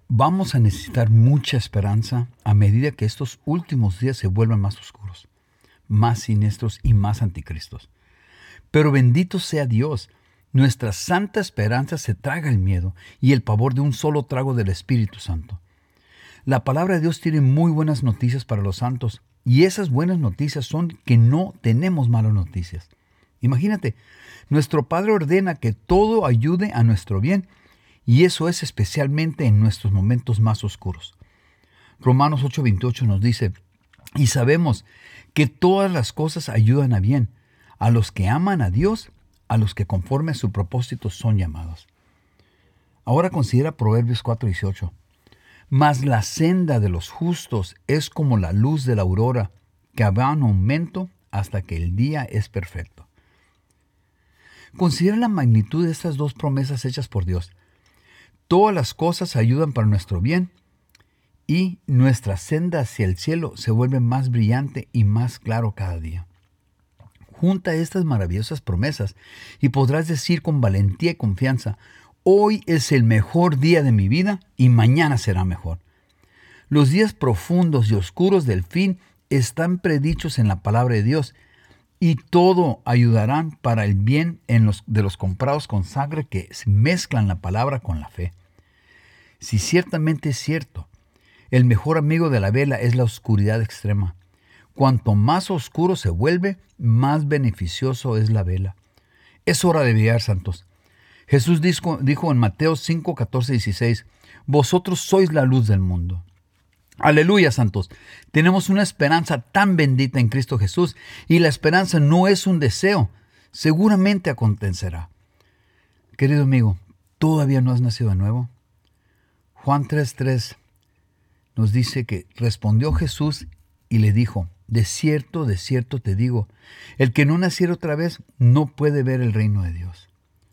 Vamos a necesitar mucha esperanza a medida que estos últimos días se vuelvan más oscuros, más siniestros y más anticristos. Pero bendito sea Dios, nuestra santa esperanza se traga el miedo y el pavor de un solo trago del Espíritu Santo. La palabra de Dios tiene muy buenas noticias para los santos, y esas buenas noticias son que no tenemos malas noticias. Imagínate, nuestro Padre ordena que todo ayude a nuestro bien, y eso es especialmente en nuestros momentos más oscuros. Romanos 8:28 nos dice, y sabemos que todas las cosas ayudan a bien, a los que aman a Dios, a los que conforme a su propósito son llamados. Ahora considera Proverbios 4:18. Mas la senda de los justos es como la luz de la aurora, que va en aumento hasta que el día es perfecto. Considera la magnitud de estas dos promesas hechas por Dios. Todas las cosas ayudan para nuestro bien y nuestra senda hacia el cielo se vuelve más brillante y más claro cada día. Junta estas maravillosas promesas y podrás decir con valentía y confianza, hoy es el mejor día de mi vida y mañana será mejor. Los días profundos y oscuros del fin están predichos en la palabra de Dios y todo ayudarán para el bien de los comprados con sangre que mezclan la palabra con la fe. Si ciertamente es cierto, el mejor amigo de la vela es la oscuridad extrema. Cuanto más oscuro se vuelve, más beneficioso es la vela. Es hora de brillar, santos. Jesús dijo en Mateo 5, 14, 16, vosotros sois la luz del mundo. Aleluya, santos. Tenemos una esperanza tan bendita en Cristo Jesús y la esperanza no es un deseo, seguramente acontecerá. Querido amigo, ¿todavía no has nacido de nuevo? Juan 3:3 nos dice que respondió Jesús y le dijo, de cierto te digo, el que no naciera otra vez no puede ver el reino de Dios.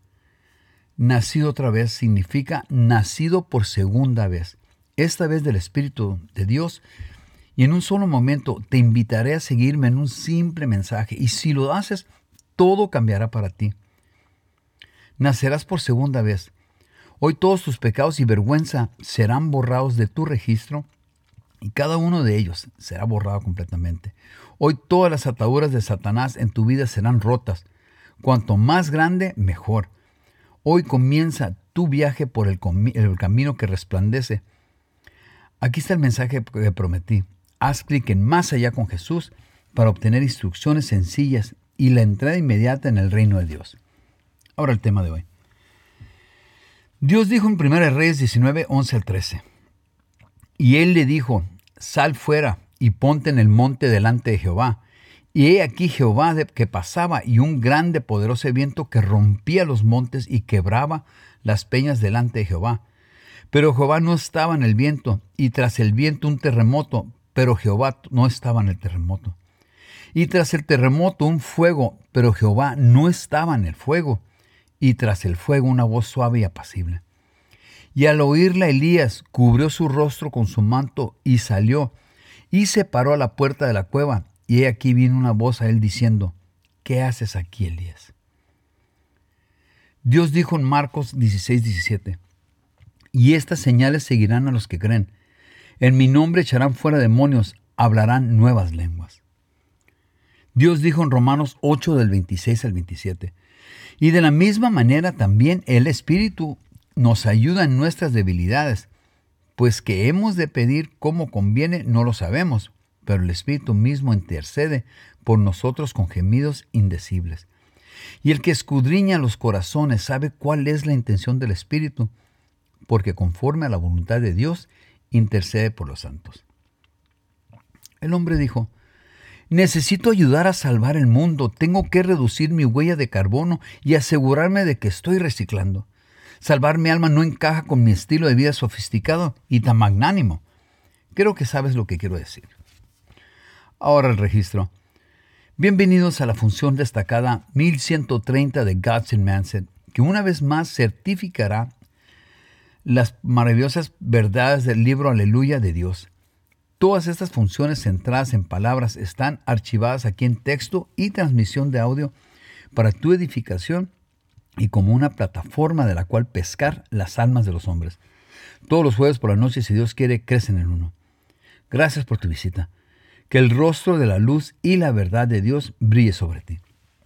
Nacido otra vez significa nacido por segunda vez, esta vez del Espíritu de Dios, y en un solo momento te invitaré a seguirme en un simple mensaje, y si lo haces, todo cambiará para ti. Nacerás por segunda vez. Hoy todos tus pecados y vergüenza serán borrados de tu registro y cada uno de ellos será borrado completamente. Hoy todas las ataduras de Satanás en tu vida serán rotas. Cuanto más grande, mejor. Hoy comienza tu viaje por el camino que resplandece. Aquí está el mensaje que prometí. Haz clic en Más Allá con Jesús para obtener instrucciones sencillas y la entrada inmediata en el reino de Dios. Ahora el tema de hoy. Dios dijo en 1 Reyes 19, 11 al 13. Y él le dijo, sal fuera y ponte en el monte delante de Jehová. Y he aquí Jehová que pasaba y un grande poderoso viento que rompía los montes y quebraba las peñas delante de Jehová. Pero Jehová no estaba en el viento, y tras el viento un terremoto, pero Jehová no estaba en el terremoto. Y tras el terremoto un fuego, pero Jehová no estaba en el fuego. Y tras el fuego una voz suave y apacible. Y al oírla Elías cubrió su rostro con su manto y salió, y se paró a la puerta de la cueva. Y he aquí vino una voz a él diciendo, ¿qué haces aquí, Elías? Dios dijo en Marcos 16, 17, y estas señales seguirán a los que creen. En mi nombre echarán fuera demonios, hablarán nuevas lenguas. Dios dijo en Romanos 8, del 26 al 27, y de la misma manera también el Espíritu nos ayuda en nuestras debilidades, pues que hemos de pedir como conviene no lo sabemos, pero el Espíritu mismo intercede por nosotros con gemidos indecibles. Y el que escudriña los corazones sabe cuál es la intención del Espíritu, porque conforme a la voluntad de Dios intercede por los santos. El hombre dijo, necesito ayudar a salvar el mundo, tengo que reducir mi huella de carbono y asegurarme de que estoy reciclando. Salvar mi alma no encaja con mi estilo de vida sofisticado y tan magnánimo. Creo que sabes lo que quiero decir. Ahora el registro. Bienvenidos a la función destacada 1130 de God's in Mindset, que una vez más certificará las maravillosas verdades del libro Aleluya de Dios. Todas estas funciones centradas en palabras están archivadas aquí en texto y transmisión de audio para tu edificación y como una plataforma de la cual pescar las almas de los hombres. todos los jueves por la noche, si Dios quiere, crecen en uno. Gracias por tu visita. Que el rostro de la luz y la verdad de Dios brille sobre ti.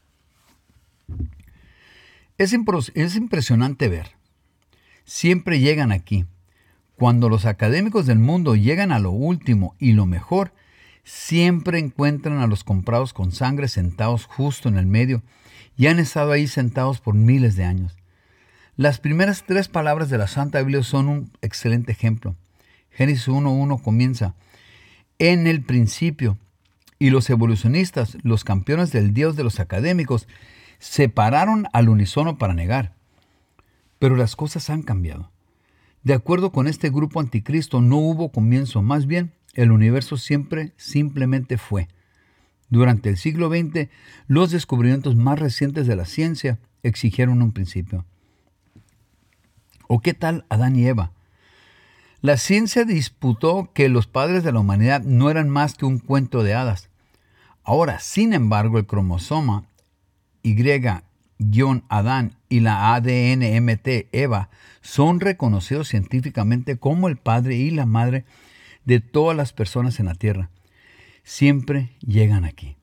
Es impresionante ver. Siempre llegan aquí. Cuando los académicos del mundo llegan a lo último y lo mejor, siempre encuentran a los comprados con sangre sentados justo en el medio y han estado ahí sentados por miles de años. Las primeras 3 palabras de la Santa Biblia son un excelente ejemplo. Génesis 1:1 comienza: en el principio. Y los evolucionistas, los campeones del Dios de los académicos, se pararon al unísono para negar. Pero las cosas han cambiado. De acuerdo con este grupo anticristo, no hubo comienzo, más bien el universo siempre simplemente fue. Durante el siglo XX, los descubrimientos más recientes de la ciencia exigieron un principio. ¿O qué tal Adán y Eva? La ciencia disputó que los padres de la humanidad no eran más que un cuento de hadas. Ahora, sin embargo, el cromosoma Y-Adán y la ADN-MT Eva son reconocidos científicamente como el padre y la madre de todas las personas en la Tierra. Siempre llegan aquí.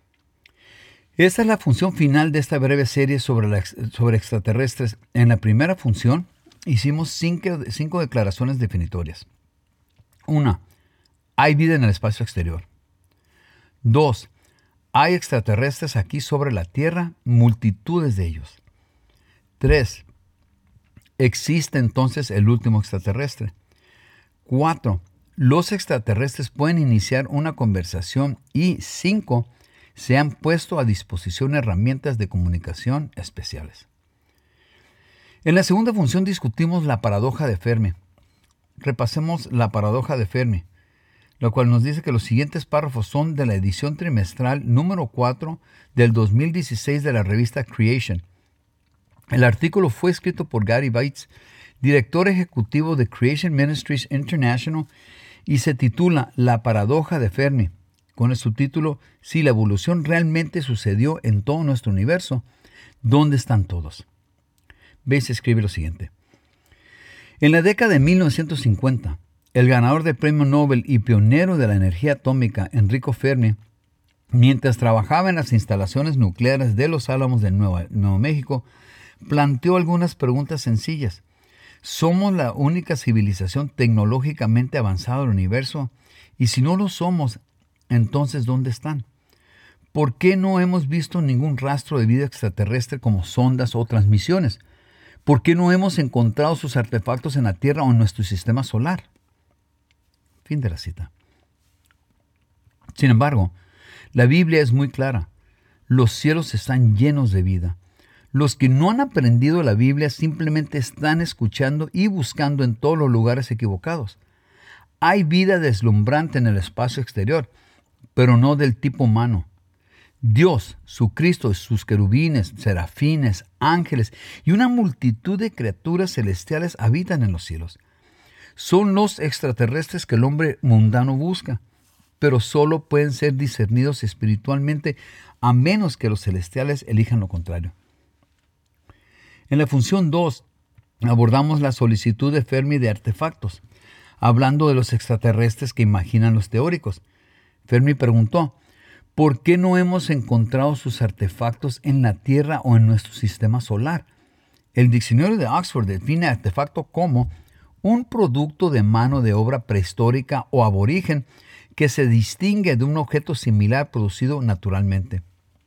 Esta es la función final de esta breve serie sobre extraterrestres. En la primera función hicimos 5 declaraciones definitorias. 1. Hay vida en el espacio exterior. 2. Hay extraterrestres aquí sobre la Tierra, multitudes de ellos. 3. Existe entonces el último extraterrestre. 4. Los extraterrestres pueden iniciar una conversación. Y 5. Se han puesto a disposición herramientas de comunicación especiales. En la segunda función discutimos la paradoja de Fermi. Repasemos la paradoja de Fermi, la cual nos dice que los siguientes párrafos son de la edición trimestral número 4 del 2016 de la revista Creation. El artículo fue escrito por Gary Bates, director ejecutivo de Creation Ministries International, y se titula La paradoja de Fermi, con el subtítulo Si la evolución realmente sucedió en todo nuestro universo, ¿dónde están todos? Bates escribe lo siguiente. En la década de 1950, el ganador del premio Nobel y pionero de la energía atómica, Enrico Fermi, mientras trabajaba en las instalaciones nucleares de Los Álamos de Nuevo México, planteó algunas preguntas sencillas. ¿Somos la única civilización tecnológicamente avanzada del universo? Y si no lo somos, entonces ¿dónde están? ¿Por qué no hemos visto ningún rastro de vida extraterrestre como sondas o transmisiones? ¿Por qué no hemos encontrado sus artefactos en la Tierra o en nuestro sistema solar? Fin de la cita. Sin embargo, la Biblia es muy clara. Los cielos están llenos de vida. Los que no han aprendido la Biblia simplemente están escuchando y buscando en todos los lugares equivocados. Hay vida deslumbrante en el espacio exterior, pero no del tipo humano. Dios, su Cristo, sus querubines, serafines, ángeles y una multitud de criaturas celestiales habitan en los cielos. Son los extraterrestres que el hombre mundano busca, pero solo pueden ser discernidos espiritualmente a menos que los celestiales elijan lo contrario. En la función 2 abordamos la solicitud de Fermi de artefactos, hablando de los extraterrestres que imaginan los teóricos. Fermi preguntó, ¿por qué no hemos encontrado sus artefactos en la Tierra o en nuestro sistema solar? El diccionario de Oxford define artefacto como un producto de mano de obra prehistórica o aborigen que se distingue de un objeto similar producido naturalmente.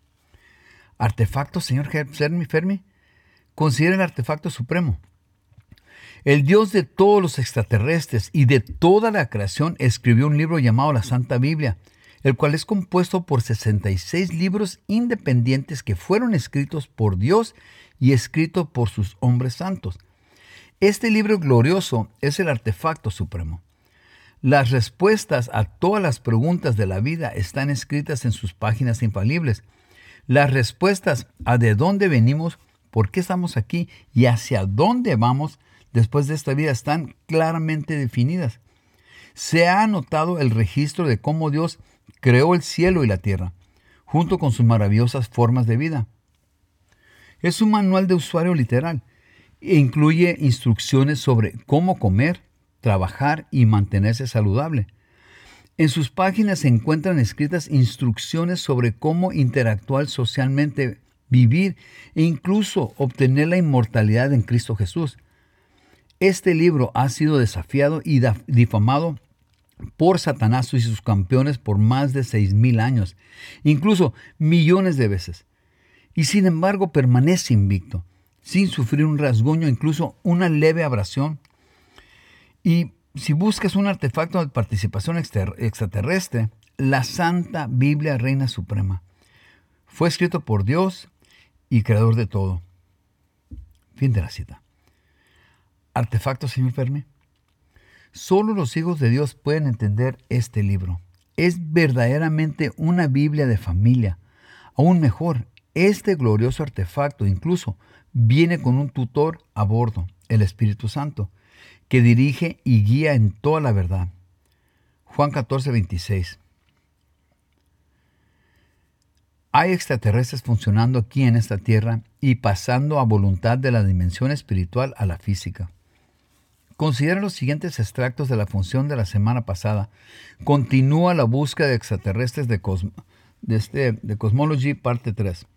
¿Artefacto, señor Fermi? Considera el artefacto supremo. El Dios de todos los extraterrestres y de toda la creación escribió un libro llamado la Santa Biblia, el cual es compuesto por 66 libros independientes que fueron escritos por Dios y escritos por sus hombres santos. Este libro glorioso es el artefacto supremo. Las respuestas a todas las preguntas de la vida están escritas en sus páginas infalibles. Las respuestas a de dónde venimos, por qué estamos aquí y hacia dónde vamos después de esta vida están claramente definidas. Se ha anotado el registro de cómo Dios creó el cielo y la tierra, junto con sus maravillosas formas de vida. Es un manual de usuario literal e incluye instrucciones sobre cómo comer, trabajar y mantenerse saludable. En sus páginas se encuentran escritas instrucciones sobre cómo interactuar socialmente, vivir e incluso obtener la inmortalidad en Cristo Jesús. Este libro ha sido desafiado y difamado por Satanás y sus campeones por más de 6,000 años, incluso millones de veces. Y sin embargo permanece invicto, sin sufrir un rasguño, incluso una leve abrasión. Y si buscas un artefacto de participación extraterrestre, la Santa Biblia Reina Suprema. Fue escrito por Dios y creador de todo. Fin de la cita. Artefacto, señor Fermi. Solo los hijos de Dios pueden entender este libro. Es verdaderamente una Biblia de familia. Aún mejor, este glorioso artefacto incluso viene con un tutor a bordo, el Espíritu Santo, que dirige y guía en toda la verdad. Juan 14:26. Hay extraterrestres funcionando aquí en esta tierra y pasando a voluntad de la dimensión espiritual a la física. Considera los siguientes extractos de la función de la semana pasada. Continúa la búsqueda de extraterrestres de Cosmology, parte 3.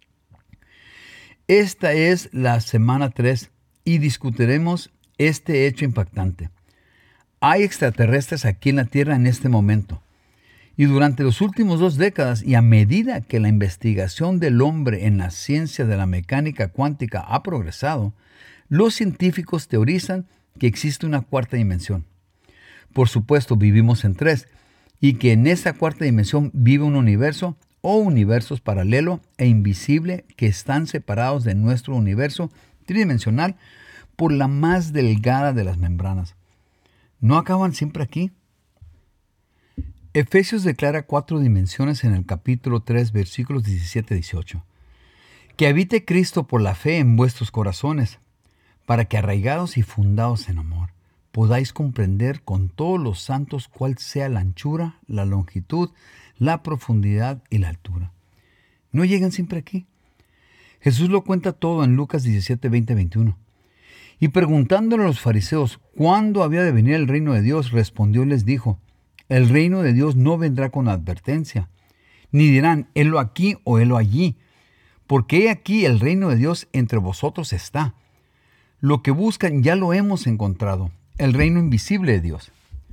Esta es la semana 3 y discutiremos este hecho impactante. Hay extraterrestres aquí en la Tierra en este momento. Y durante las últimas 2 décadas, y a medida que la investigación del hombre en la ciencia de la mecánica cuántica ha progresado, los científicos teorizan que existe una cuarta dimensión. Por supuesto, vivimos en 3, y que en esta cuarta dimensión vive un universo o universos paralelo e invisible que están separados de nuestro universo tridimensional por la más delgada de las membranas. ¿No acaban siempre aquí? Efesios declara 4 dimensiones en el capítulo 3, versículos 17-18. Que habite Cristo por la fe en vuestros corazones, para que arraigados y fundados en amor, podáis comprender con todos los santos cuál sea la anchura, la longitud, la profundidad y la altura. ¿No llegan siempre aquí? Jesús lo cuenta todo en Lucas 17, 20, 21. Y preguntándole a los fariseos cuándo había de venir el reino de Dios, respondió y les dijo: el reino de Dios no vendrá con advertencia, ni dirán, helo aquí o helo allí, porque he aquí el reino de Dios entre vosotros está. Lo que buscan ya lo hemos encontrado, el reino invisible de Dios.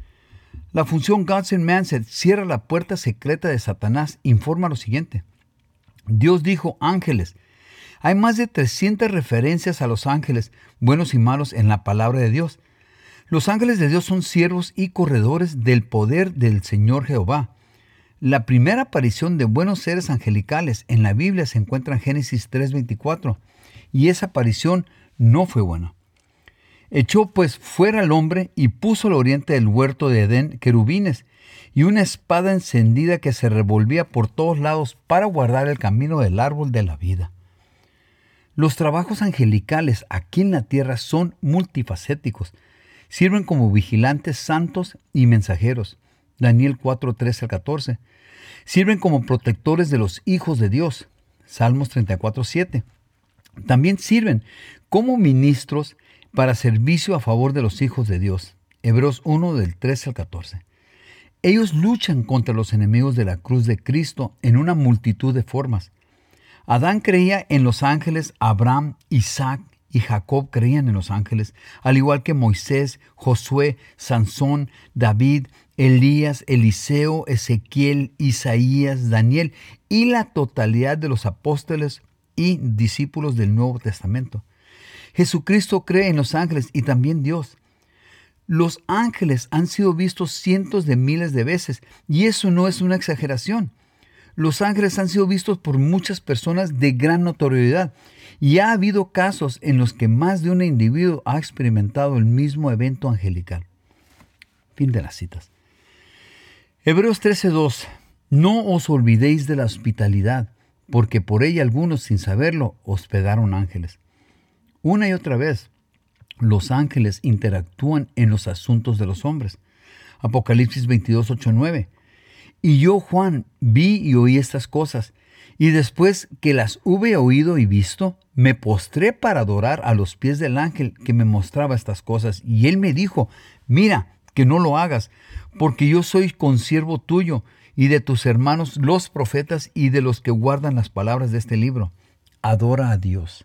La función Gods and Manset cierra la puerta secreta de Satanás. Informa lo siguiente. Dios dijo ángeles. Hay más de 300 referencias a los ángeles, buenos y malos, en la palabra de Dios. Los ángeles de Dios son siervos y corredores del poder del Señor Jehová. La primera aparición de buenos seres angelicales en la Biblia se encuentra en Génesis 3:24, y esa aparición no fue buena. Echó pues fuera al hombre y puso al oriente del huerto de Edén querubines y una espada encendida que se revolvía por todos lados para guardar el camino del árbol de la vida. Los trabajos angelicales aquí en la tierra son multifacéticos. Sirven como vigilantes santos y mensajeros. Daniel 4:13-14. Sirven como protectores de los hijos de Dios. Salmos 34:7. También sirven como ministros para servicio a favor de los hijos de Dios. Hebreos 1 del 13 al 14. Ellos luchan contra los enemigos de la cruz de Cristo en una multitud de formas. Adán creía en los ángeles, Abraham, Isaac y Jacob creían en los ángeles, al igual que Moisés, Josué, Sansón, David, Elías, Eliseo, Ezequiel, Isaías, Daniel y la totalidad de los apóstoles y discípulos del Nuevo Testamento. Jesucristo cree en los ángeles y también Dios. Los ángeles han sido vistos cientos de miles de veces y eso no es una exageración. Los ángeles han sido vistos por muchas personas de gran notoriedad y ha habido casos en los que más de un individuo ha experimentado el mismo evento angelical. Fin de las citas. Hebreos 13:2. No os olvidéis de la hospitalidad, porque por ella algunos sin saberlo hospedaron ángeles. Una y otra vez, los ángeles interactúan en los asuntos de los hombres. Apocalipsis 22:8-9. Y yo, Juan, vi y oí estas cosas, Y después que las hube oído y visto, me postré para adorar a los pies del ángel que me mostraba estas cosas. Y él me dijo, mira, que no lo hagas, porque yo soy consiervo tuyo y de tus hermanos los profetas y de los que guardan las palabras de este libro. Adora a Dios.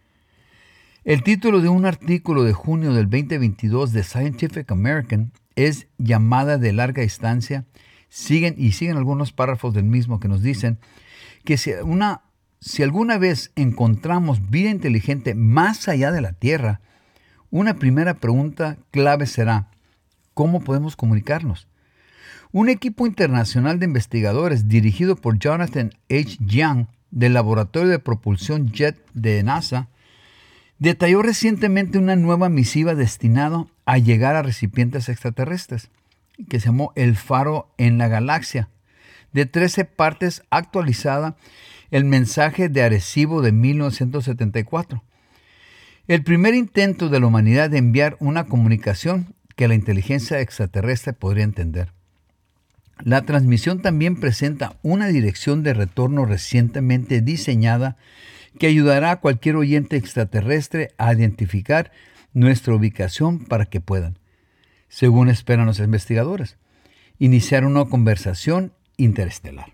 El título de un artículo de junio del 2022 de Scientific American es Llamada de larga distancia. Siguen algunos párrafos del mismo que nos dicen que si alguna vez encontramos vida inteligente más allá de la Tierra, una primera pregunta clave será, ¿cómo podemos comunicarnos? Un equipo internacional de investigadores dirigido por Jonathan H. Young del Laboratorio de Propulsión Jet de NASA detalló recientemente una nueva misiva destinada a llegar a recipientes extraterrestres, que se llamó El Faro en la Galaxia, de 13 partes actualizada el mensaje de Arecibo de 1974. El primer intento de la humanidad de enviar una comunicación que la inteligencia extraterrestre podría entender. La transmisión también presenta una dirección de retorno recientemente diseñada que ayudará a cualquier oyente extraterrestre a identificar nuestra ubicación para que puedan, según esperan los investigadores, iniciar una conversación interestelar.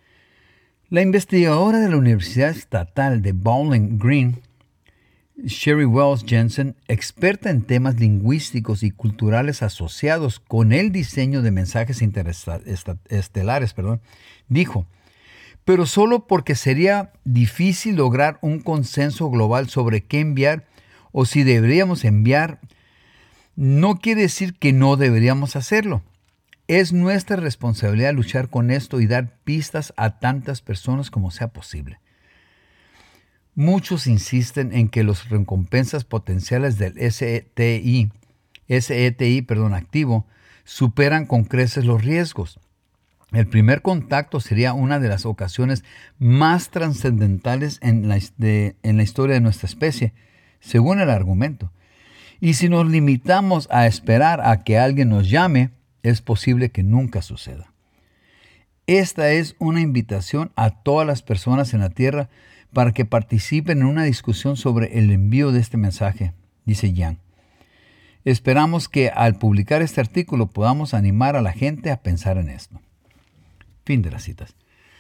La investigadora de la Universidad Estatal de Bowling Green, Sherry Wells Jensen, experta en temas lingüísticos y culturales asociados con el diseño de mensajes interestelares, dijo, pero solo porque sería difícil lograr un consenso global sobre qué enviar o si deberíamos enviar, no quiere decir que no deberíamos hacerlo. Es nuestra responsabilidad luchar con esto y dar pistas a tantas personas como sea posible. Muchos insisten en que las recompensas potenciales del SETI activo superan con creces los riesgos. El primer contacto sería una de las ocasiones más trascendentales en la historia de nuestra especie, según el argumento. Y si nos limitamos a esperar a que alguien nos llame, es posible que nunca suceda. Esta es una invitación a todas las personas en la Tierra para que participen en una discusión sobre el envío de este mensaje, dice Yang. Esperamos que al publicar este artículo podamos animar a la gente a pensar en esto. Fin de las citas.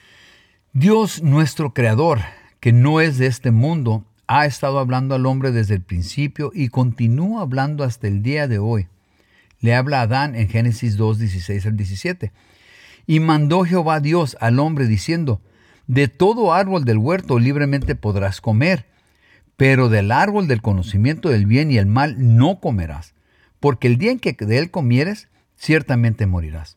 Dios, nuestro Creador, que no es de este mundo, ha estado hablando al hombre desde el principio y continúa hablando hasta el día de hoy. Le habla a Adán en Génesis 2, 16 al 17. Y mandó Jehová Dios al hombre diciendo, de todo árbol del huerto libremente podrás comer, pero del árbol del conocimiento del bien y el mal no comerás, porque el día en que de él comieres, ciertamente morirás.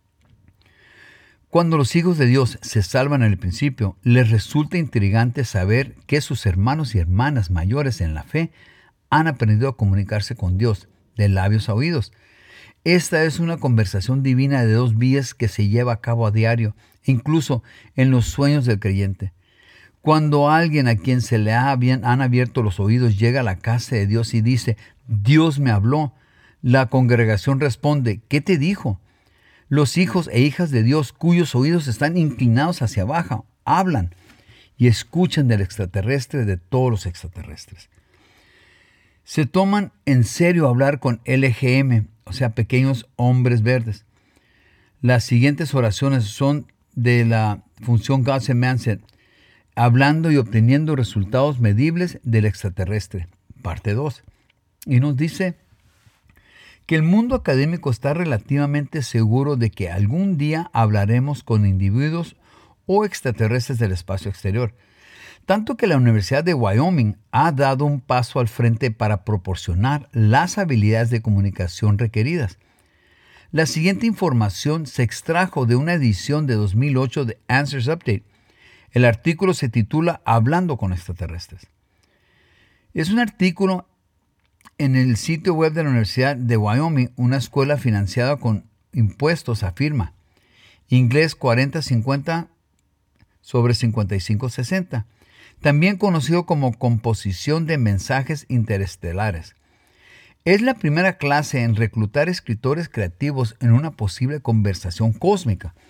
Cuando los hijos de Dios se salvan en el principio, les resulta intrigante saber que sus hermanos y hermanas mayores en la fe han aprendido a comunicarse con Dios de labios a oídos. Esta es una conversación divina de dos vías que se lleva a cabo a diario, incluso en los sueños del creyente. Cuando alguien a quien se le han abierto los oídos llega a la casa de Dios y dice, Dios me habló, la congregación responde, ¿qué te dijo? Los hijos e hijas de Dios cuyos oídos están inclinados hacia abajo, hablan y escuchan del extraterrestre de todos los extraterrestres. Se toman en serio hablar con LGM, o sea, pequeños hombres verdes. Las siguientes oraciones son de la función God's Mindset, hablando y obteniendo resultados medibles del extraterrestre, parte 2. Y nos dice que el mundo académico está relativamente seguro de que algún día hablaremos con individuos o extraterrestres del espacio exterior. Tanto que la Universidad de Wyoming ha dado un paso al frente para proporcionar las habilidades de comunicación requeridas. La siguiente información se extrajo de una edición de 2008 de Answers Update. El artículo se titula Hablando con extraterrestres. Es un artículo en el sitio web de la Universidad de Wyoming, una escuela financiada con impuestos, afirma. Inglés 4050 sobre 5560. También conocido como composición de mensajes interestelares. Es la primera clase en reclutar escritores creativos en una posible conversación cósmica.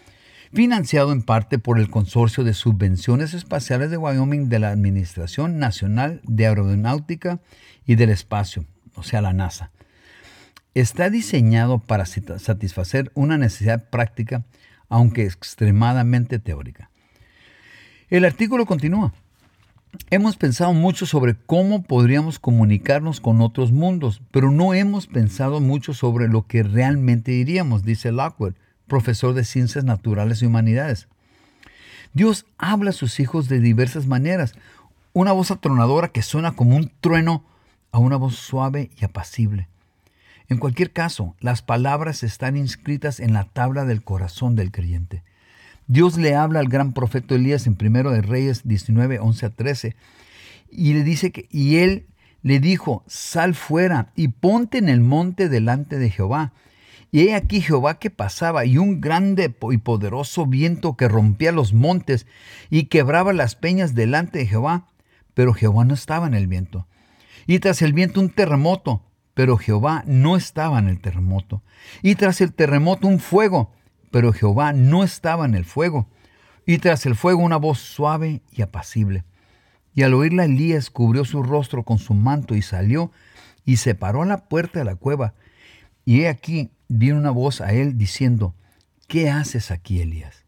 financiado en parte por el Consorcio de Subvenciones Espaciales de Wyoming de la Administración Nacional de Aeronáutica y del Espacio, o sea, la NASA. Está diseñado para satisfacer una necesidad práctica, aunque extremadamente teórica. El artículo continúa. Hemos pensado mucho sobre cómo podríamos comunicarnos con otros mundos, pero no hemos pensado mucho sobre lo que realmente diríamos, dice Lockwood, profesor de Ciencias Naturales y Humanidades. Dios habla a sus hijos de diversas maneras. Una voz atronadora que suena como un trueno a una voz suave y apacible. En cualquier caso, las palabras están inscritas en la tabla del corazón del creyente. Dios le habla al gran profeta Elías en 1 de Reyes 19, 11 a 13, y le dice y él le dijo, sal fuera y ponte en el monte delante de Jehová. Y he aquí Jehová que pasaba, y un grande y poderoso viento que rompía los montes y quebraba las peñas delante de Jehová, pero Jehová no estaba en el viento. Y tras el viento un terremoto, pero Jehová no estaba en el terremoto. Y tras el terremoto un fuego, pero Jehová no estaba en el fuego. Y tras el fuego una voz suave y apacible. Y al oírla Elías cubrió su rostro con su manto y salió y se paró a la puerta de la cueva. Y he aquí vino una voz a él diciendo, ¿qué haces aquí, Elías?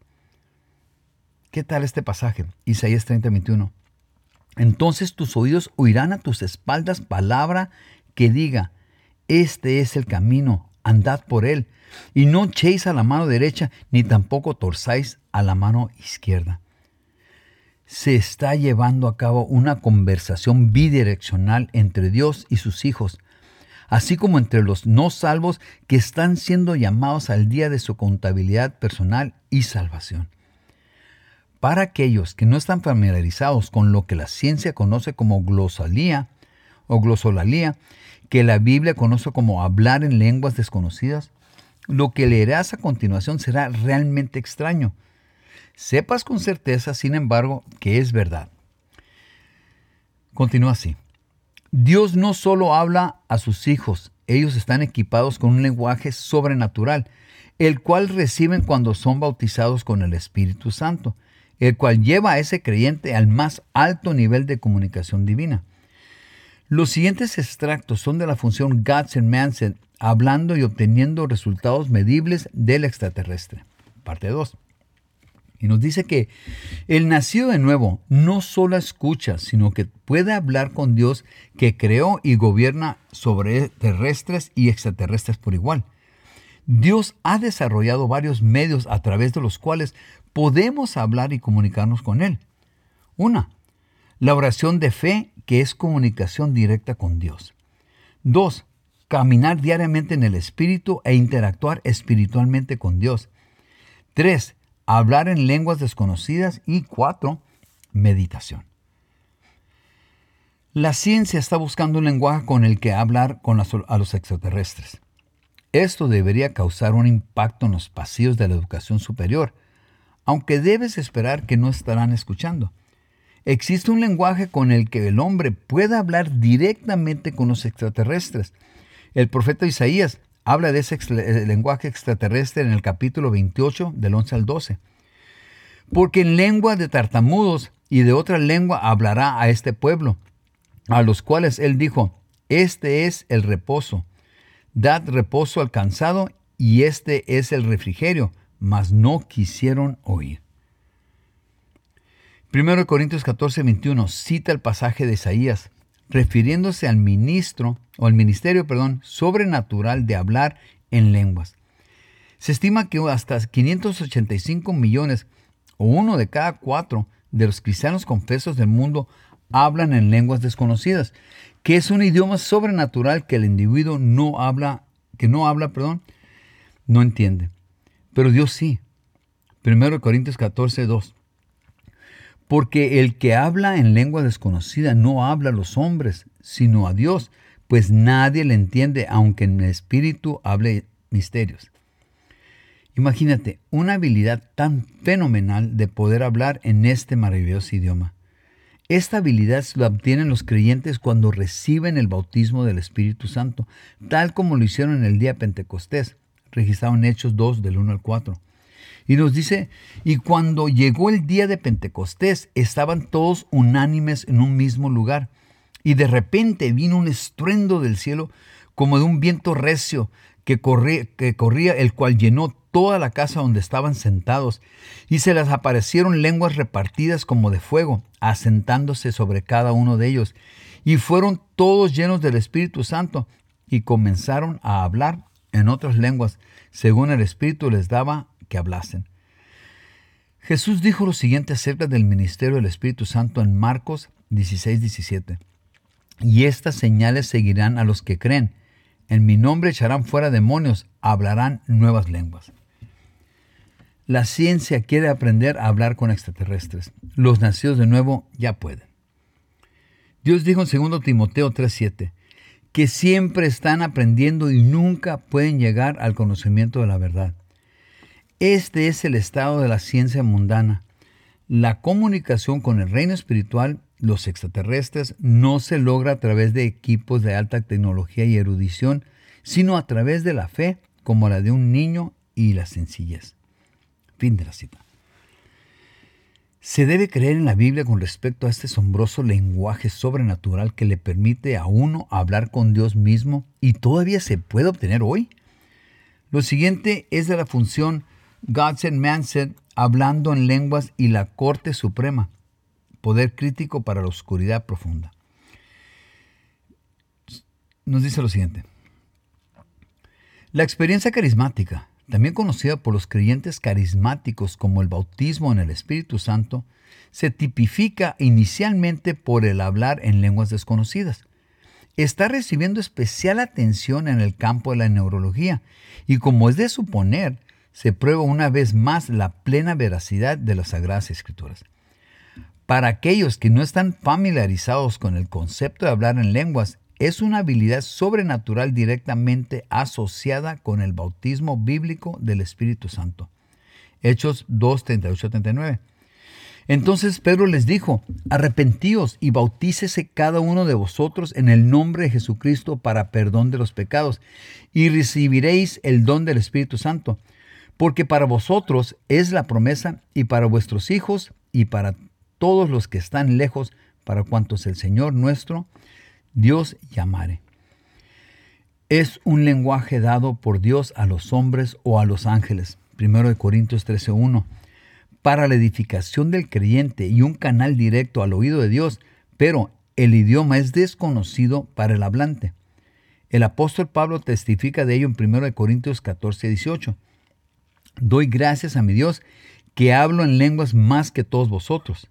¿Qué tal este pasaje? Isaías 30, 21. Entonces tus oídos oirán a tus espaldas palabra que diga, este es el camino, andad por él, y no echéis a la mano derecha, ni tampoco torzáis a la mano izquierda. Se está llevando a cabo una conversación bidireccional entre Dios y sus hijos, así como entre los no salvos que están siendo llamados al día de su contabilidad personal y salvación. Para aquellos que no están familiarizados con lo que la ciencia conoce como glosalía o glosolalía, que la Biblia conoce como hablar en lenguas desconocidas, lo que leerás a continuación será realmente extraño. Sepas con certeza, sin embargo, que es verdad. Continúa así. Dios no solo habla a sus hijos, ellos están equipados con un lenguaje sobrenatural, el cual reciben cuando son bautizados con el Espíritu Santo, el cual lleva a ese creyente al más alto nivel de comunicación divina. Los siguientes extractos son de la función Gods and Mindset, hablando y obteniendo resultados medibles del extraterrestre. Parte 2. Y nos dice que el nacido de nuevo no solo escucha, sino que puede hablar con Dios que creó y gobierna sobre terrestres y extraterrestres por igual. Dios ha desarrollado varios medios a través de los cuales podemos hablar y comunicarnos con Él. 1. La oración de fe, que es comunicación directa con Dios. 2. Caminar diariamente en el Espíritu e interactuar espiritualmente con Dios. 3. Hablar en lenguas desconocidas. Y 4. Meditación. La ciencia está buscando un lenguaje con el que hablar a los extraterrestres. Esto debería causar un impacto en los pasillos de la educación superior, aunque debes esperar que no estarán escuchando. Existe un lenguaje con el que el hombre pueda hablar directamente con los extraterrestres. El profeta Isaías habla de ese lenguaje extraterrestre en el capítulo 28, del 11 al 12. Porque en lengua de tartamudos y de otra lengua hablará a este pueblo, a los cuales él dijo, este es el reposo. Dad reposo al cansado, y este es el refrigerio, mas no quisieron oír. 1 Corintios 14, 21 cita el pasaje de Isaías, refiriéndose al ministerio sobrenatural de hablar en lenguas. Se estima que hasta 585 millones, o 1 de cada 4 de los cristianos confesos del mundo, hablan en lenguas desconocidas, que es un idioma sobrenatural que el individuo no entiende. Pero Dios sí. 1 Corintios 14, 2. Porque el que habla en lengua desconocida no habla a los hombres, sino a Dios, pues nadie le entiende, aunque en el espíritu hable misterios. Imagínate una habilidad tan fenomenal de poder hablar en este maravilloso idioma. Esta habilidad la obtienen los creyentes cuando reciben el bautismo del Espíritu Santo, tal como lo hicieron en el día de Pentecostés, registrado en Hechos 2, del 1 al 4. Y nos dice, y cuando llegó el día de Pentecostés, estaban todos unánimes en un mismo lugar. Y de repente vino un estruendo del cielo como de un viento recio que corría, el cual llenó toda la casa donde estaban sentados. Y se les aparecieron lenguas repartidas como de fuego, asentándose sobre cada uno de ellos. Y fueron todos llenos del Espíritu Santo y comenzaron a hablar en otras lenguas, según el Espíritu les daba que hablasen. Jesús dijo lo siguiente acerca del ministerio del Espíritu Santo en Marcos 16:17. Y estas señales seguirán a los que creen. En mi nombre echarán fuera demonios, hablarán nuevas lenguas. La ciencia quiere aprender a hablar con extraterrestres. Los nacidos de nuevo ya pueden. Dios dijo en 2 Timoteo 3:7 que siempre están aprendiendo y nunca pueden llegar al conocimiento de la verdad. Este es el estado de la ciencia mundana. La comunicación con el reino espiritual, los extraterrestres, no se logra a través de equipos de alta tecnología y erudición, sino a través de la fe, como la de un niño y la sencillez. Fin de la cita. Se debe creer en la Biblia con respecto a este asombroso lenguaje sobrenatural que le permite a uno hablar con Dios mismo y todavía se puede obtener hoy. Lo siguiente es de la función God Said, Man Said, hablando en lenguas y la Corte Suprema, poder crítico para la oscuridad profunda. Nos dice lo siguiente. La experiencia carismática, también conocida por los creyentes carismáticos como el bautismo en el Espíritu Santo, se tipifica inicialmente por el hablar en lenguas desconocidas. Está recibiendo especial atención en el campo de la neurología y, como es de suponer, se prueba una vez más la plena veracidad de las Sagradas Escrituras. Para aquellos que no están familiarizados con el concepto de hablar en lenguas, es una habilidad sobrenatural directamente asociada con el bautismo bíblico del Espíritu Santo. Hechos 2:38-39. Entonces Pedro les dijo, arrepentíos y bautícese cada uno de vosotros en el nombre de Jesucristo para perdón de los pecados, y recibiréis el don del Espíritu Santo, porque para vosotros es la promesa, y para vuestros hijos, y para todos los que están lejos, para cuantos el Señor nuestro Dios llamare. Es un lenguaje dado por Dios a los hombres o a los ángeles. 1 Corintios 13:1. Para la edificación del creyente y un canal directo al oído de Dios, pero el idioma es desconocido para el hablante. El apóstol Pablo testifica de ello en 1 Corintios 14:18. Doy gracias a mi Dios que hablo en lenguas más que todos vosotros.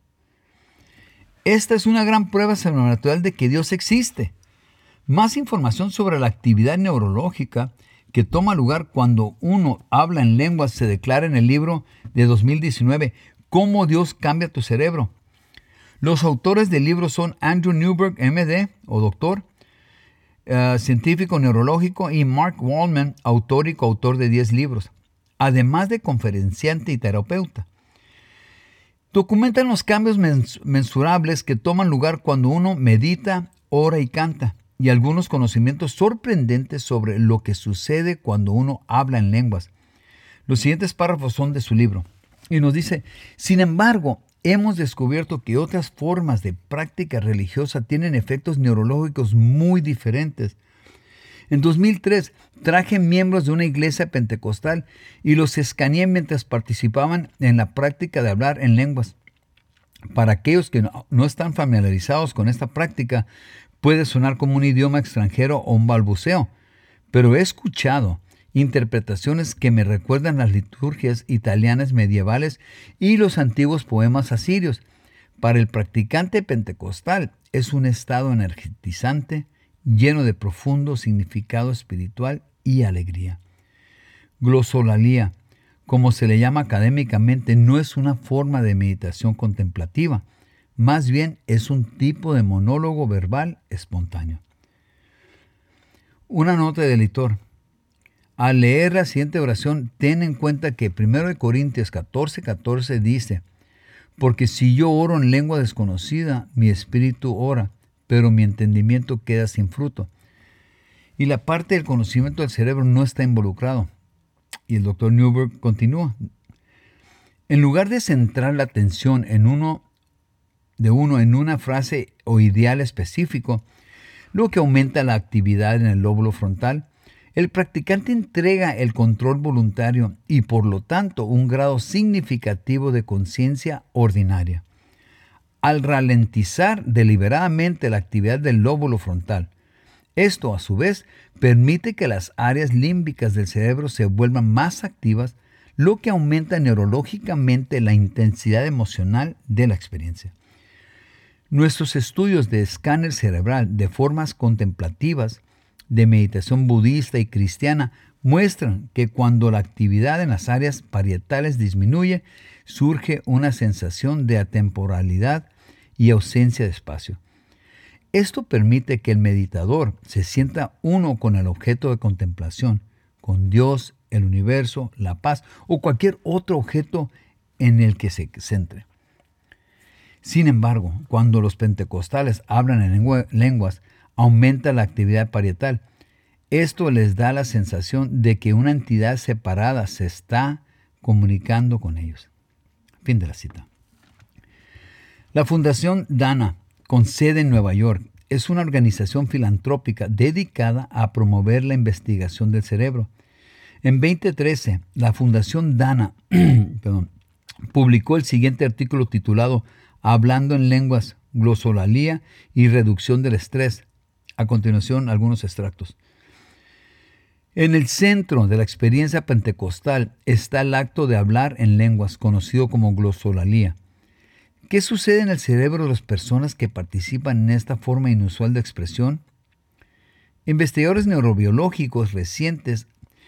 Esta es una gran prueba sobrenatural de que Dios existe. Más información sobre la actividad neurológica que toma lugar cuando uno habla en lenguas se declara en el libro de 2019, Cómo Dios cambia tu cerebro. Los autores del libro son Andrew Newberg, MD o doctor, científico neurológico, y Mark Wallman, autor y coautor de 10 libros, además de conferenciante y terapeuta. Documentan los cambios mensurables que toman lugar cuando uno medita, ora y canta, y algunos conocimientos sorprendentes sobre lo que sucede cuando uno habla en lenguas. Los siguientes párrafos son de su libro, y nos dice, sin embargo, hemos descubierto que otras formas de práctica religiosa tienen efectos neurológicos muy diferentes. En 2003 traje miembros de una iglesia pentecostal y los escaneé mientras participaban en la práctica de hablar en lenguas. Para aquellos que no están familiarizados con esta práctica, puede sonar como un idioma extranjero o un balbuceo, pero he escuchado interpretaciones que me recuerdan las liturgias italianas medievales y los antiguos poemas asirios. Para el practicante pentecostal es un estado energizante, lleno de profundo significado espiritual y alegría. Glosolalía, como se le llama académicamente, no es una forma de meditación contemplativa, más bien es un tipo de monólogo verbal espontáneo. Una nota del editor. Al leer la siguiente oración, ten en cuenta que 1 Corintios 14:14 dice, porque si yo oro en lengua desconocida, mi espíritu ora, pero mi entendimiento queda sin fruto. Y la parte del conocimiento del cerebro no está involucrado. Y el doctor Newberg continúa. En lugar de centrar la atención en una frase o ideal específico, lo que aumenta la actividad en el lóbulo frontal, el practicante entrega el control voluntario y por lo tanto un grado significativo de conciencia ordinaria. Al ralentizar deliberadamente la actividad del lóbulo frontal, esto a su vez permite que las áreas límbicas del cerebro se vuelvan más activas, lo que aumenta neurológicamente la intensidad emocional de la experiencia. Nuestros estudios de escáner cerebral de formas contemplativas, de meditación budista y cristiana, muestran que cuando la actividad en las áreas parietales disminuye, surge una sensación de atemporalidad y ausencia de espacio. Esto permite que el meditador se sienta uno con el objeto de contemplación, con Dios, el universo, la paz o cualquier otro objeto en el que se centre. Sin embargo, cuando los pentecostales hablan en lenguas, aumenta la actividad parietal. Esto les da la sensación de que una entidad separada se está comunicando con ellos. Fin de la cita. La Fundación Dana, con sede en Nueva York, es una organización filantrópica dedicada a promover la investigación del cerebro. En 2013, la Fundación Dana publicó el siguiente artículo titulado Hablando en lenguas, glosolalia y reducción del estrés. A continuación, algunos extractos. En el centro de la experiencia pentecostal está el acto de hablar en lenguas, conocido como glosolalia. ¿Qué sucede en el cerebro de las personas que participan en esta forma inusual de expresión? Investigaciones neurobiológicas recientes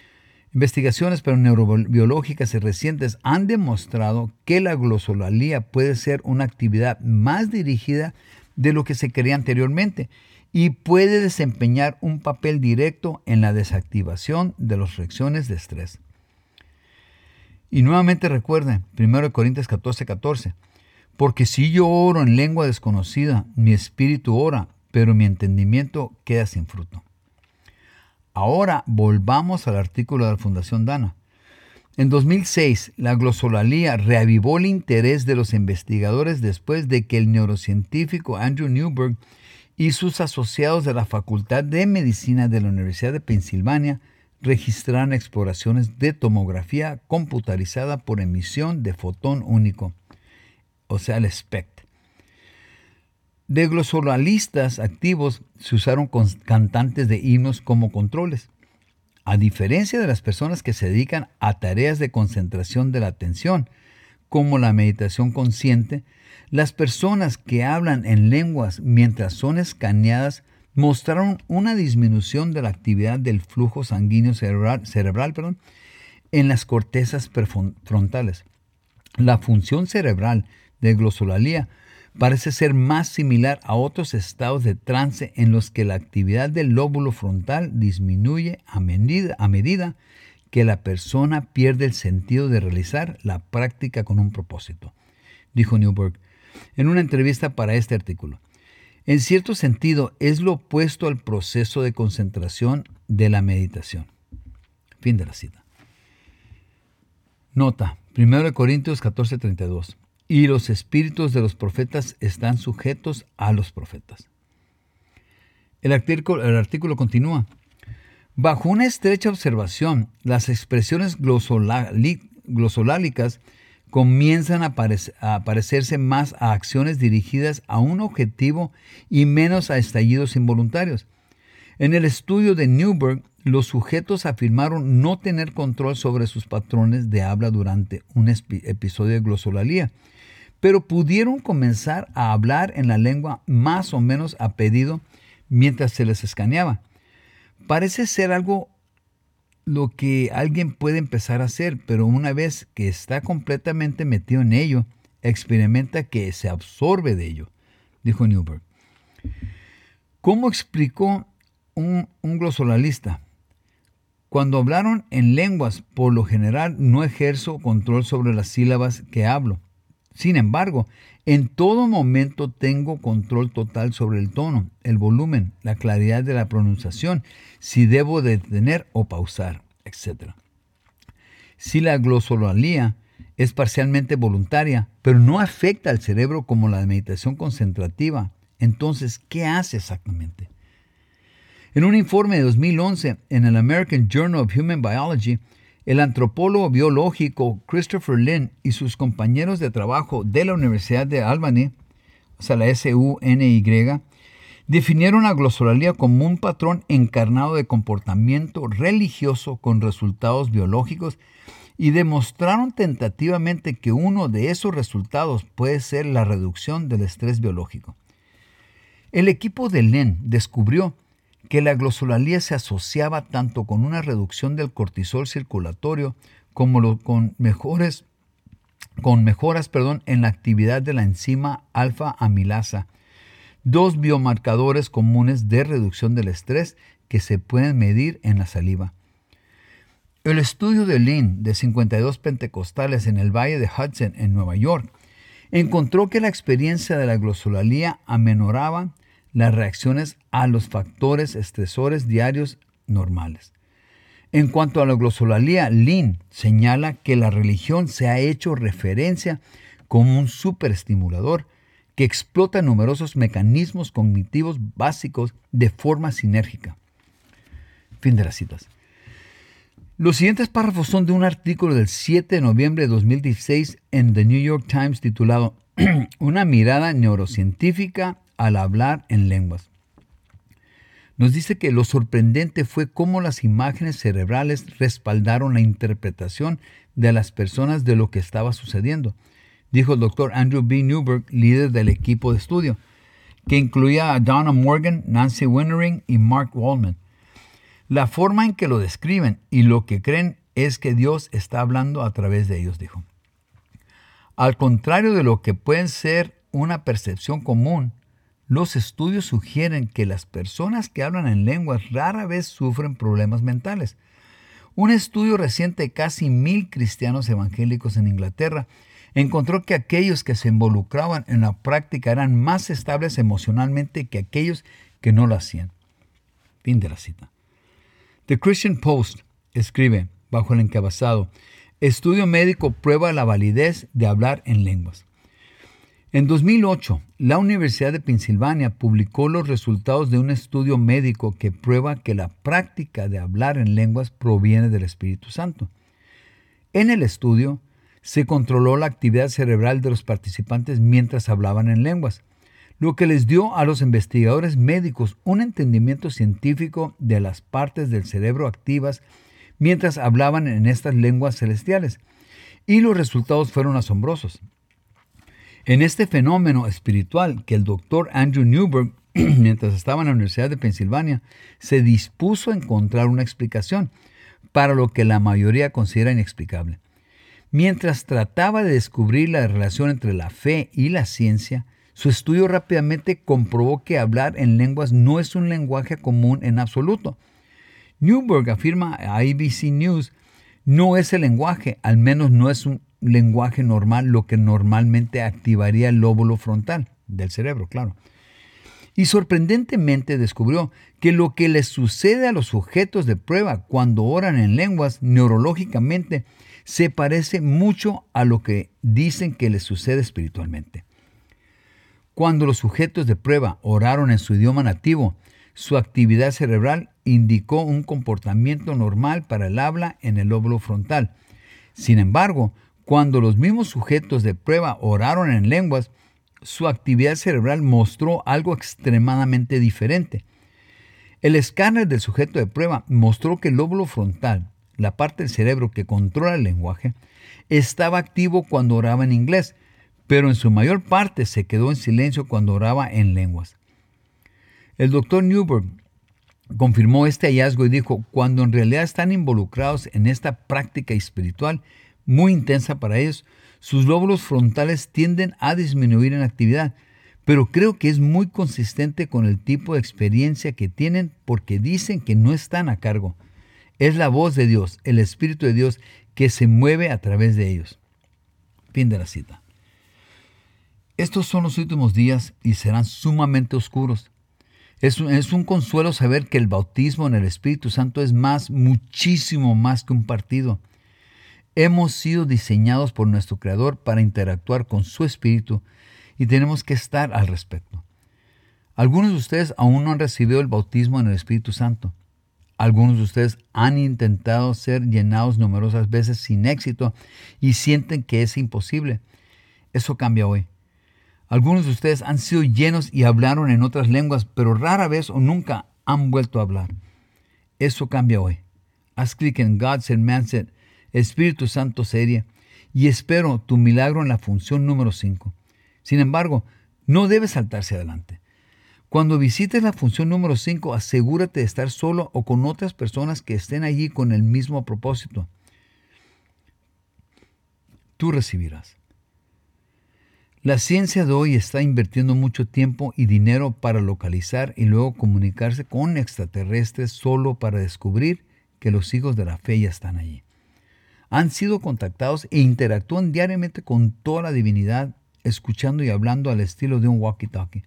han demostrado que la glosolalia puede ser una actividad más dirigida de lo que se creía anteriormente y puede desempeñar un papel directo en la desactivación de las reacciones de estrés. Y nuevamente recuerden, 1 Corintios 14:14, porque si yo oro en lengua desconocida, mi espíritu ora, pero mi entendimiento queda sin fruto. Ahora volvamos al artículo de la Fundación Dana. En 2006, la glosolalia reavivó el interés de los investigadores después de que el neurocientífico Andrew Newberg y sus asociados de la Facultad de Medicina de la Universidad de Pensilvania registraron exploraciones de tomografía computarizada por emisión de fotón único, o sea, el SPECT. De glosolalistas activos se usaron cantantes de himnos como controles. A diferencia de las personas que se dedican a tareas de concentración de la atención, como la meditación consciente, las personas que hablan en lenguas mientras son escaneadas mostraron una disminución de la actividad del flujo sanguíneo cerebral en las cortezas prefrontales. La función cerebral de glosolalia parece ser más similar a otros estados de trance en los que la actividad del lóbulo frontal disminuye a medida que la persona pierde el sentido de realizar la práctica con un propósito, dijo Newberg en una entrevista para este artículo. En cierto sentido, es lo opuesto al proceso de concentración de la meditación. Fin de la cita. Nota, 1 Corintios 14:32. Y los espíritus de los profetas están sujetos a los profetas. El artículo continúa. Bajo una estrecha observación, las expresiones glosolálicas comienzan a parecerse más a acciones dirigidas a un objetivo y menos a estallidos involuntarios. En el estudio de Newberg, los sujetos afirmaron no tener control sobre sus patrones de habla durante un episodio de glosolalia, pero pudieron comenzar a hablar en la lengua más o menos a pedido mientras se les escaneaba. Parece ser algo lo que alguien puede empezar a hacer, pero una vez que está completamente metido en ello, experimenta que se absorbe de ello, dijo Newberg. ¿Cómo explicó un glosolalista? Cuando hablaron en lenguas, por lo general no ejerzo control sobre las sílabas que hablo. Sin embargo, en todo momento tengo control total sobre el tono, el volumen, la claridad de la pronunciación, si debo detener o pausar, etc. Si la glosolalia es parcialmente voluntaria, pero no afecta al cerebro como la meditación concentrativa. Entonces, ¿qué hace exactamente? En un informe de 2011 en el American Journal of Human Biology, el antropólogo biológico Christopher Lynn y sus compañeros de trabajo de la Universidad de Albany, o sea, la SUNY, definieron la glosolalia como un patrón encarnado de comportamiento religioso con resultados biológicos y demostraron tentativamente que uno de esos resultados puede ser la reducción del estrés biológico. El equipo de Lynn descubrió que la glosolalia se asociaba tanto con una reducción del cortisol circulatorio como con mejoras en la actividad de la enzima alfa-amilasa, dos biomarcadores comunes de reducción del estrés que se pueden medir en la saliva. El estudio de Lynn de 52 pentecostales en el Valle de Hudson, en Nueva York, encontró que la experiencia de la glosolalia amenoraba las reacciones a los factores estresores diarios normales. En cuanto a la glosolalia, Lynn señala que la religión se ha hecho referencia como un superestimulador que explota numerosos mecanismos cognitivos básicos de forma sinérgica. Fin de las citas. Los siguientes párrafos son de un artículo del 7 de noviembre de 2016 en The New York Times titulado Una mirada neurocientífica al hablar en lenguas. Nos dice que lo sorprendente fue cómo las imágenes cerebrales respaldaron la interpretación de las personas de lo que estaba sucediendo, dijo el Dr. Andrew B. Newberg, líder del equipo de estudio, que incluía a Donna Morgan, Nancy Winnering y Mark Waldman. La forma en que lo describen y lo que creen es que Dios está hablando a través de ellos, dijo. Al contrario de lo que puede ser una percepción común, los estudios sugieren que las personas que hablan en lenguas rara vez sufren problemas mentales. Un estudio reciente de casi 1,000 cristianos evangélicos en Inglaterra encontró que aquellos que se involucraban en la práctica eran más estables emocionalmente que aquellos que no lo hacían. Fin de la cita. The Christian Post escribe, bajo el encabezado, Estudio médico prueba la validez de hablar en lenguas. En 2008, la Universidad de Pensilvania publicó los resultados de un estudio médico que prueba que la práctica de hablar en lenguas proviene del Espíritu Santo. En el estudio, se controló la actividad cerebral de los participantes mientras hablaban en lenguas, lo que les dio a los investigadores médicos un entendimiento científico de las partes del cerebro activas mientras hablaban en estas lenguas celestiales, y los resultados fueron asombrosos. En este fenómeno espiritual que el Dr. Andrew Newberg, mientras estaba en la Universidad de Pensilvania, se dispuso a encontrar una explicación para lo que la mayoría considera inexplicable. Mientras trataba de descubrir la relación entre la fe y la ciencia, su estudio rápidamente comprobó que hablar en lenguas no es un lenguaje común en absoluto. Newberg afirma a ABC News, no es el lenguaje, al menos no es un lenguaje normal, lo que normalmente activaría el lóbulo frontal del cerebro, claro. Y sorprendentemente descubrió que lo que les sucede a los sujetos de prueba cuando oran en lenguas neurológicamente se parece mucho a lo que dicen que les sucede espiritualmente. Cuando los sujetos de prueba oraron en su idioma nativo, su actividad cerebral indicó un comportamiento normal para el habla en el lóbulo frontal. Sin embargo, cuando los mismos sujetos de prueba oraron en lenguas, su actividad cerebral mostró algo extremadamente diferente. El escáner del sujeto de prueba mostró que el lóbulo frontal, la parte del cerebro que controla el lenguaje, estaba activo cuando oraba en inglés, pero en su mayor parte se quedó en silencio cuando oraba en lenguas. El Dr. Newberg confirmó este hallazgo y dijo, cuando en realidad están involucrados en esta práctica espiritual muy intensa para ellos, sus lóbulos frontales tienden a disminuir en actividad, pero creo que es muy consistente con el tipo de experiencia que tienen porque dicen que no están a cargo. Es la voz de Dios, el Espíritu de Dios, que se mueve a través de ellos. Fin de la cita. Estos son los últimos días y serán sumamente oscuros. Es un consuelo saber que el bautismo en el Espíritu Santo es muchísimo más que un partido. Hemos sido diseñados por nuestro Creador para interactuar con su Espíritu y tenemos que estar al respecto. Algunos de ustedes aún no han recibido el bautismo en el Espíritu Santo. Algunos de ustedes han intentado ser llenados numerosas veces sin éxito y sienten que es imposible. Eso cambia hoy. Algunos de ustedes han sido llenos y hablaron en otras lenguas, pero rara vez o nunca han vuelto a hablar. Eso cambia hoy. Haz clic en God Said, Man Said, Espíritu Santo serie, y espero tu milagro en la función número 5. Sin embargo, no debes saltarse adelante. Cuando visites la función número 5, asegúrate de estar solo o con otras personas que estén allí con el mismo propósito. Tú recibirás. La ciencia de hoy está invirtiendo mucho tiempo y dinero para localizar y luego comunicarse con extraterrestres solo para descubrir que los hijos de la fe ya están allí. Han sido contactados e interactúan diariamente con toda la divinidad, escuchando y hablando al estilo de un walkie-talkie.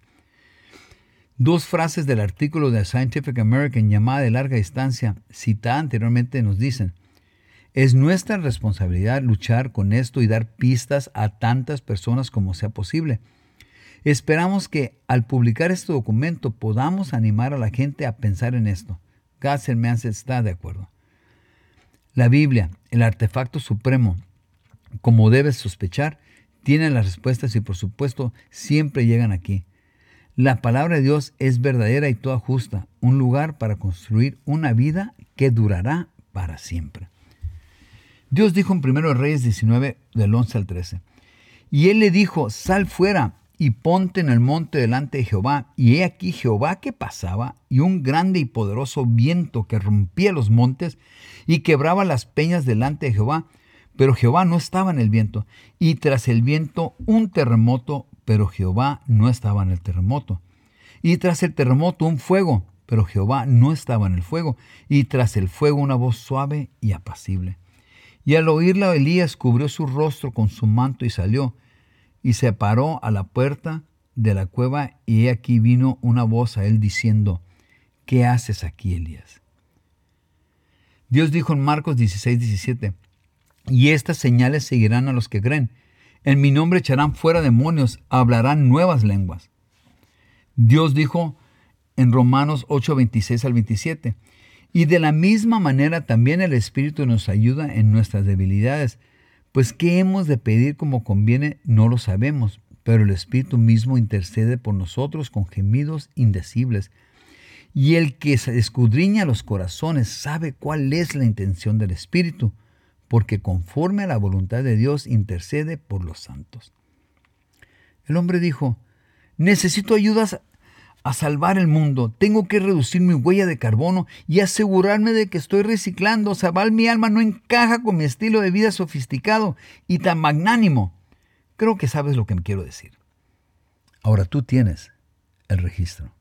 2 frases del artículo de Scientific American llamada de larga distancia, citada anteriormente, nos dicen: es nuestra responsabilidad luchar con esto y dar pistas a tantas personas como sea posible. Esperamos que al publicar este documento podamos animar a la gente a pensar en esto. God Said, Man Said está de acuerdo. La Biblia, el artefacto supremo, como debes sospechar, tiene las respuestas y por supuesto siempre llegan aquí. La palabra de Dios es verdadera y toda justa, un lugar para construir una vida que durará para siempre. Dios dijo en 1 Reyes 19, del 11 al 13, y él le dijo: sal fuera y ponte en el monte delante de Jehová. Y he aquí Jehová que pasaba, y un grande y poderoso viento que rompía los montes y quebraba las peñas delante de Jehová. Pero Jehová no estaba en el viento, y tras el viento un terremoto, pero Jehová no estaba en el terremoto. Y tras el terremoto un fuego, pero Jehová no estaba en el fuego. Y tras el fuego una voz suave y apacible. Y al oírla, Elías cubrió su rostro con su manto y salió, y se paró a la puerta de la cueva, y he aquí vino una voz a él diciendo: ¿qué haces aquí, Elías? Dios dijo en Marcos 16, 17, y estas señales seguirán a los que creen. En mi nombre echarán fuera demonios, hablarán nuevas lenguas. Dios dijo en Romanos 8, 26 al 27, y de la misma manera también el Espíritu nos ayuda en nuestras debilidades, pues qué hemos de pedir como conviene no lo sabemos, pero el Espíritu mismo intercede por nosotros con gemidos indecibles. Y el que escudriña los corazones sabe cuál es la intención del Espíritu, porque conforme a la voluntad de Dios intercede por los santos. El hombre dijo: necesito ayudas a salvar el mundo. Tengo que reducir mi huella de carbono y asegurarme de que estoy reciclando. Salvar mi alma no encaja con mi estilo de vida sofisticado y tan magnánimo. Creo que sabes lo que me quiero decir. Ahora tú tienes el registro.